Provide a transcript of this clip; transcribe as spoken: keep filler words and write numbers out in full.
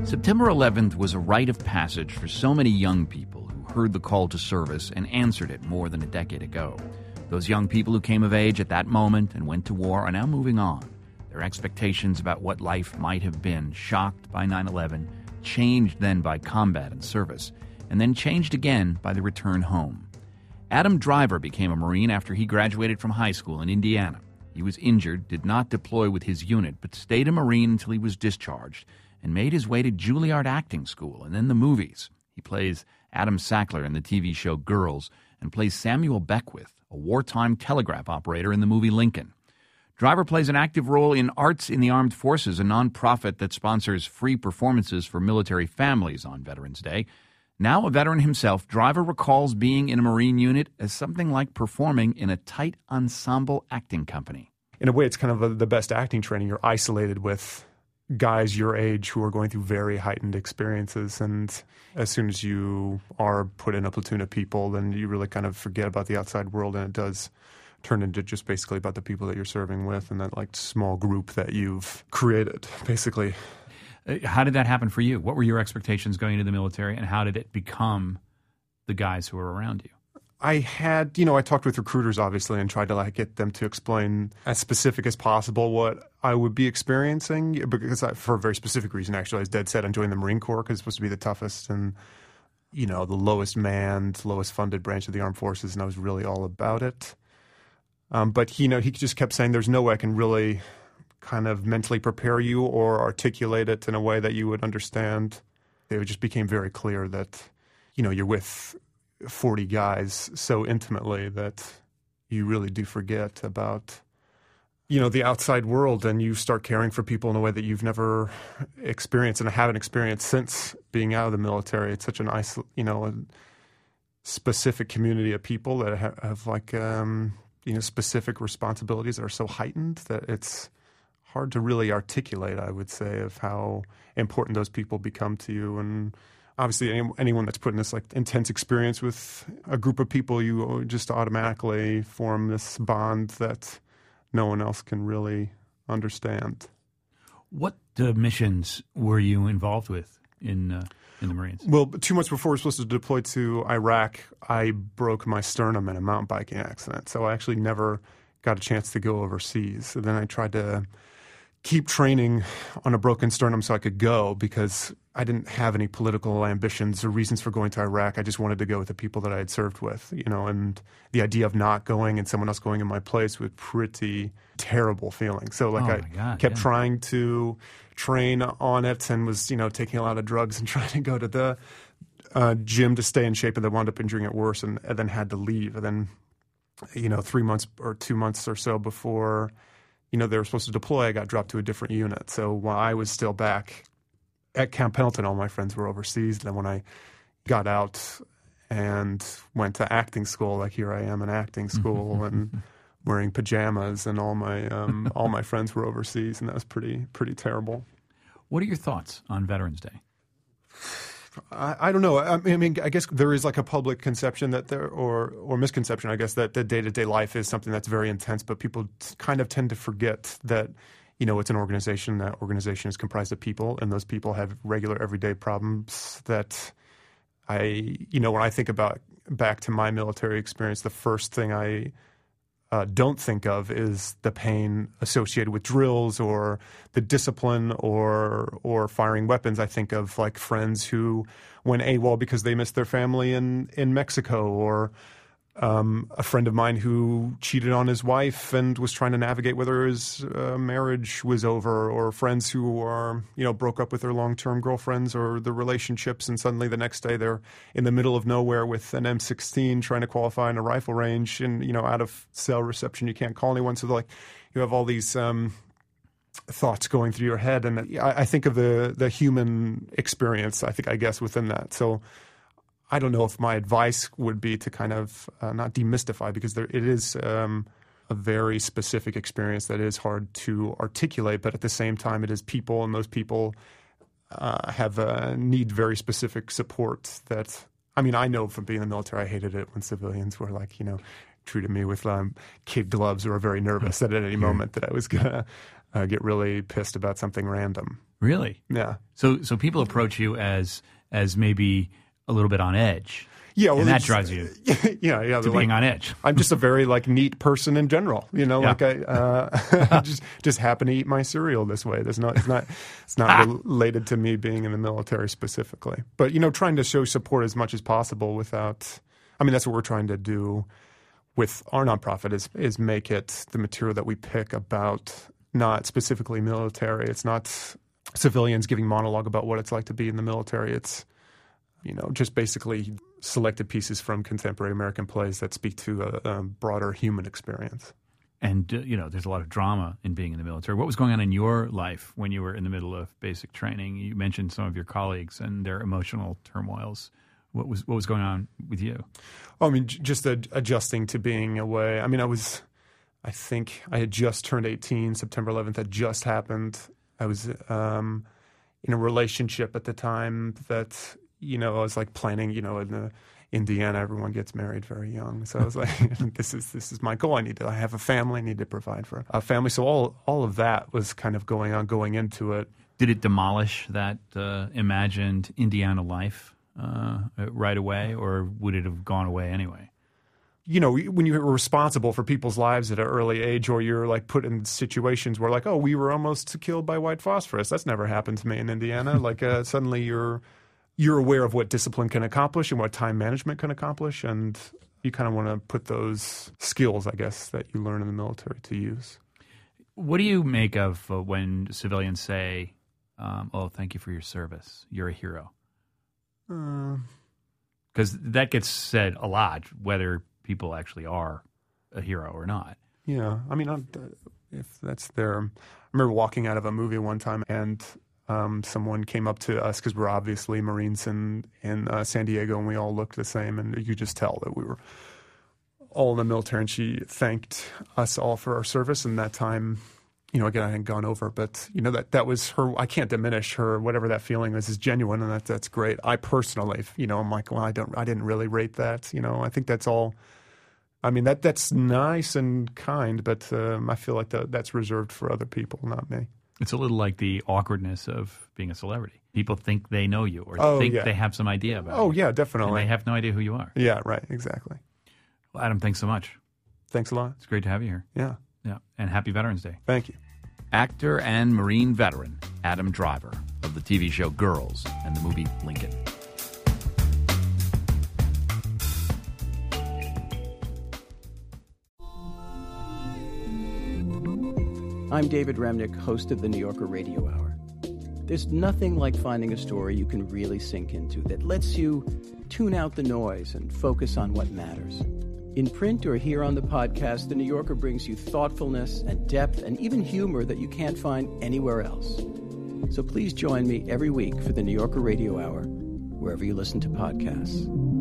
September eleventh was a rite of passage for so many young people who heard the call to service and answered it more than a decade ago. Those young people who came of age at that moment and went to war are now moving on. Their expectations about what life might have been, shocked by nine eleven, changed then by combat and service, and then changed again by the return home. Adam Driver became a Marine after he graduated from high school in Indiana. He was injured, did not deploy with his unit, but stayed a Marine until he was discharged, and made his way to Juilliard Acting School and then the movies. He plays Adam Sackler in the T V show Girls and plays Samuel Beckwith, a wartime telegraph operator in the movie Lincoln. Driver plays an active role in Arts in the Armed Forces, a nonprofit that sponsors free performances for military families on Veterans Day. Now a veteran himself, Driver recalls being in a Marine unit as something like performing in a tight ensemble acting company. In a way, it's kind of a, the best acting training. You're isolated with guys your age who are going through very heightened experiences, and as soon as you are put in a platoon of people, then you really kind of forget about the outside world, and it does turn into just basically about the people that you're serving with and that like small group that you've created, basically. How did that happen for you? What were your expectations going into the military, and how did it become the guys who were around you? I had, you know, I talked with recruiters, obviously, and tried to like get them to explain as specific as possible what I would be experiencing, because I, for a very specific reason, actually, I was dead set on joining the Marine Corps because it's supposed to be the toughest and, you know, the lowest manned, lowest funded branch of the armed forces, and I was really all about it. Um, but, you know, he just kept saying there's no way I can really kind of mentally prepare you or articulate it in a way that you would understand. It just became very clear that, you know, you're with forty guys so intimately that you really do forget about, you know, the outside world, and you start caring for people in a way that you've never experienced and haven't experienced since being out of the military. It's such an isol- you know, a specific community of people that have, have like, um, you know, specific responsibilities that are so heightened that it's hard to really articulate, I would say, of how important those people become to you. And obviously, any, anyone that's put in this like intense experience with a group of people, you just automatically form this bond that no one else can really understand. What uh, missions were you involved with in uh, in the Marines? Well, two months before we were supposed to deploy to Iraq, I broke my sternum in a mountain biking accident. So I actually never got a chance to go overseas. So then I tried to keep training on a broken sternum so I could go, because I didn't have any political ambitions or reasons for going to Iraq. I just wanted to go with the people that I had served with, you know, and the idea of not going and someone else going in my place was pretty terrible feeling. So like oh I God, kept yeah. trying to train on it and was, you know, taking a lot of drugs and trying to go to the uh, gym to stay in shape, and then wound up injuring it worse, and, and then had to leave. And then, you know, three months or two months or so before, you know, they were supposed to deploy, I got dropped to a different unit. So while I was still back at Camp Pendleton, all my friends were overseas. Then when I got out and went to acting school, like here I am in acting school and wearing pajamas, and all my um, all my friends were overseas, and that was pretty pretty terrible. What are your thoughts on Veterans Day? I, I don't know. I mean, I guess there is like a public conception that there, or or misconception, I guess, that the day-to-day life is something that's very intense, but people t- kind of tend to forget that, you know, it's an organization. That organization is comprised of people, and those people have regular, everyday problems that I, you know, when I think about back to my military experience, the first thing I Uh, don't think of is the pain associated with drills or the discipline or or firing weapons. I think of like friends who went AWOL because they missed their family in, in Mexico, or um, a friend of mine who cheated on his wife and was trying to navigate whether his uh, marriage was over, or friends who are, you know, broke up with their long-term girlfriends or the relationships, and suddenly the next day they're in the middle of nowhere with an M sixteen trying to qualify in a rifle range, and, you know, out of cell reception, you can't call anyone. So like you have all these um, thoughts going through your head, and I, I think of the the human experience, I think, I guess, within that. So I don't know if my advice would be to kind of uh, not demystify, because there, it is um, a very specific experience that is hard to articulate, but at the same time it is people, and those people uh, have uh, need very specific support that, I mean, I know from being in the military, I hated it when civilians were like, you know, treated me with um, kid gloves, or were very nervous that at any moment that I was going to uh, get really pissed about something random. Really? Yeah. So so people approach you as as maybe a little bit on edge. Yeah, well, and that drives you yeah, yeah, to being like, on edge. I'm just a very like neat person in general, you know. Yeah. Like I uh, just just happen to eat my cereal this way. There's not, it's not, it's not related to me being in the military specifically. But you know, trying to show support as much as possible without. I mean, that's what we're trying to do with our nonprofit is is make it the material that we pick about not specifically military. It's not civilians giving monologue about what it's like to be in the military. It's you know just basically selected pieces from contemporary American plays that speak to a, a broader human experience. And, uh, you know, there's a lot of drama in being in the military. What was going on in your life when you were in the middle of basic training? You mentioned some of your colleagues and their emotional turmoils. What was what was going on with you? Oh, I mean, j- just ad- adjusting to being away. I mean, I was, I think I had just turned eighteen. September eleventh had just happened. I was um, in a relationship at the time that, you know, I was like planning, you know, in the Indiana, everyone gets married very young. So I was like, this is this is my goal. I need to I have a family. I need to provide for a family. So all all of that was kind of going on, going into it. Did it demolish that uh, imagined Indiana life uh, right away, or would it have gone away anyway? You know, when you're responsible for people's lives at an early age, or you're like put in situations where like, oh, we were almost killed by white phosphorus. That's never happened to me in Indiana. Like uh, suddenly you're you're aware of what discipline can accomplish and what time management can accomplish, and you kind of want to put those skills, I guess, that you learn in the military to use. What do you make of uh, when civilians say, um, oh, thank you for your service, you're a hero? Because uh, that gets said a lot, whether people actually are a hero or not. Yeah, I mean, I'm, if that's their... I remember walking out of a movie one time, and Um, someone came up to us because we're obviously Marines in in uh, San Diego, and we all looked the same, and you could just tell that we were all in the military. And she thanked us all for our service. And that time, you know, again, I hadn't gone over, but you know that that was her. I can't diminish her. Whatever that feeling was is genuine, and that that's great. I personally, you know, I'm like, well, I don't, I didn't really rate that. You know, I think that's all. I mean, that that's nice and kind, but um, I feel like the, that's reserved for other people, not me. It's a little like the awkwardness of being a celebrity. People think they know you or oh, think yeah. they have some idea about oh, you. Oh, yeah, definitely. And they have no idea who you are. Yeah, right, exactly. Well, Adam, thanks so much. Thanks a lot. It's great to have you here. Yeah. Yeah, and happy Veterans Day. Thank you. Actor and Marine veteran Adam Driver of the T V show Girls and the movie Lincoln. I'm David Remnick, host of the New Yorker Radio Hour. There's nothing like finding a story you can really sink into that lets you tune out the noise and focus on what matters. In print or here on the podcast, the New Yorker brings you thoughtfulness and depth and even humor that you can't find anywhere else. So please join me every week for the New Yorker Radio Hour, wherever you listen to podcasts.